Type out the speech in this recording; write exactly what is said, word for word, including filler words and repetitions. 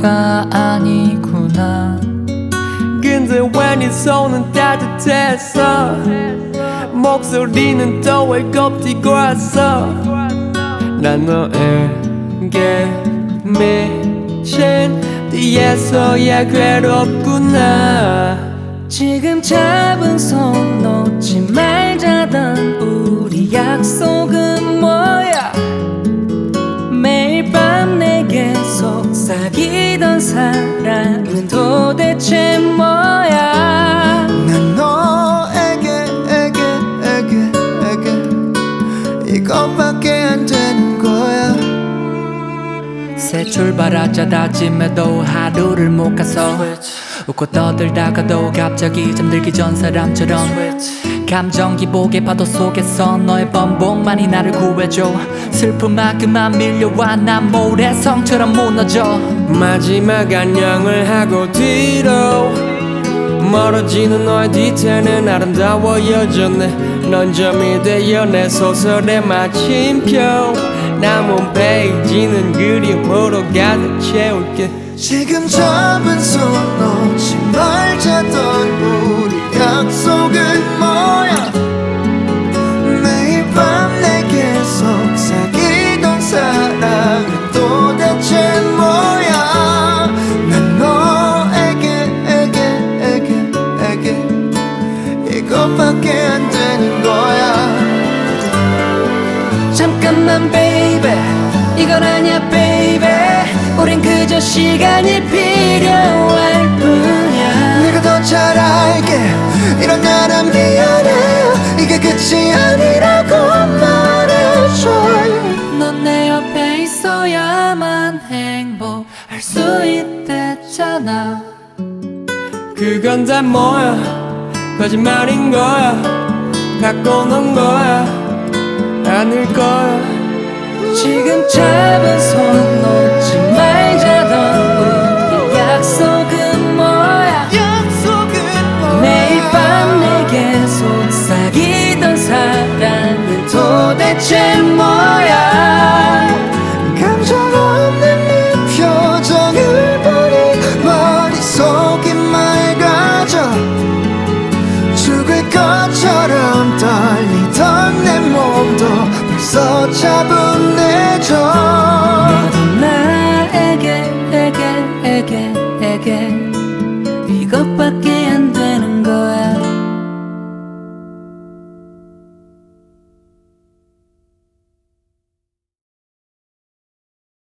너가 아니구나. 근데 왜 네 손은 따뜻했어? 목소리는 또 왜 겁디고 왔어? 난 너에게 미친 뒤에서야 괴롭구나. 지금 잡은 손 놓지 말자던 우리 약속은 뭐야? 매일 밤 내게 속삭이던 사랑은 도대체 뭐야? 난 너에게 에게 에게 에게 이것밖에 안 되는 거야. 새 출발하자 다짐해도 하루를 못 가서 웃고 떠들다가도 갑자기 잠들기 전 사람처럼 감정 기복의 파도 속에서 너의 번복만이 나를 구해줘. 슬픔만큼만 밀려와 난 모래성처럼 무너져. 마지막 안녕을 하고 뒤로 멀어지는 너의 뒤태는 아름다워 여전해. 넌 점이 되어 내 소설의 마침표. 남은 페이지는 그림으로 가득 채울게. 지금 잡은 손 놓지 말자던 우리 약속은 뭐야? 매일 밤 내게 속삭이던 사랑은 도대체 뭐야? 난 너에게 에게 에게 에게 이것밖에 안 되는 거야. 잠깐만 baby, 이건 아니야 baby. 우린 그저 시간이 필요할 뿐이야. 내가 더 잘 알게 이런 나는 미안해. 이게 끝이 아니라고 말해줘. 넌 내 옆에 있어야만 행복할 수 있댔잖아. 그건 다 뭐야? 거짓말인 거야? 갖고 논 거야? 아닐 거야. 지금 잡은 손 놓지 말자던 우리 약속은 뭐야? 약속은 뭐야? 매일 밤 내게 속삭이던 사랑은 도대체 뭐야? 감정 없는 네 표정을 보니 머릿속이 맑아져. 죽을 것처럼 떨리던 내 몸도 벌써 차분